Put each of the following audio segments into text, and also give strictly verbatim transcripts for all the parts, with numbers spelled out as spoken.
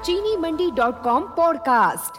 चीनी Mandi dot com podcast.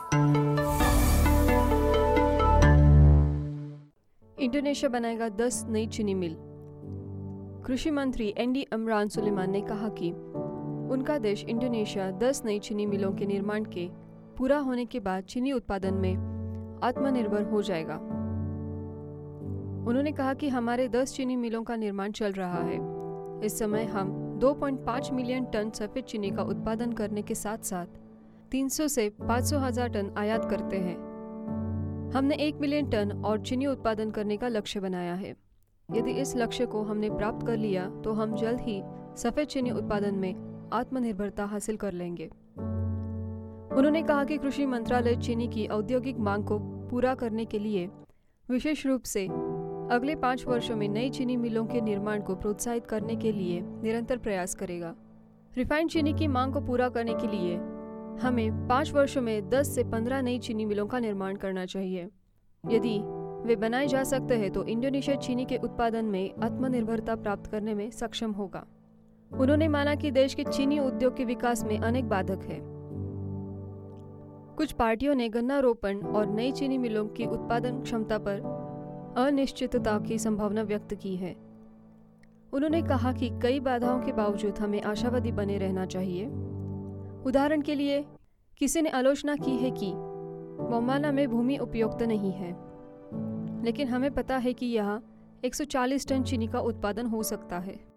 Indonesia बनाएगा दस नई चीनी मिल। कृषि मंत्री एंडी इमरान सुलेमान ने कहा कि उनका देश इंडोनेशिया दस नई चीनी मिलों के निर्माण के पूरा होने के बाद चीनी उत्पादन में आत्मनिर्भर हो जाएगा। उन्होंने कहा कि हमारे दस चीनी मिलों का निर्माण चल रहा है। इस समय हम दो पॉइंट पाँच मिलियन टन सफ़ेद चीनी का उत्पादन करने के साथ साथ तीन सौ से पाँच सौ हजार टन आयात करते हैं। हमने एक मिलियन टन और चीनी उत्पादन करने का लक्ष्य बनाया है। यदि इस लक्ष्य को हमने प्राप्त कर लिया तो हम जल्द ही सफ़ेद चीनी उत्पादन में आत्मनिर्भरता हासिल कर लेंगे। उन्होंने कहा कि कृषि मंत्रालय चीनी की औद्योगिक मांग को पूरा करने के लिए विशेष रूप से अगले पाँच वर्षों में नई चीनी मिलों के निर्माण को प्रोत्साहित करने के लिए निरंतर प्रयास करेगा। रिफाइंड चीनी की मांग को पूरा करने के लिए हमें पाँच वर्षों में दस से पंद्रह नई चीनी मिलों का निर्माण करना चाहिए। यदि वे बनाए जा सकते हैं तो इंडोनेशिया चीनी के उत्पादन में आत्मनिर्भरता प्राप्त करने में सक्षम होगा। उन्होंने माना कि देश के चीनी उद्योग के विकास में अनेक बाधक है। कुछ पार्टियों ने गन्ना रोपण और नई चीनी मिलों की उत्पादन क्षमता पर अनिश्चितता की संभावना व्यक्त की है। उन्होंने कहा कि कई बाधाओं के बावजूद हमें आशावादी बने रहना चाहिए। उदाहरण के लिए किसी ने आलोचना की है कि मोमाना में भूमि उपयुक्त नहीं है, लेकिन हमें पता है कि यहाँ एक सौ चालीस टन चीनी का उत्पादन हो सकता है।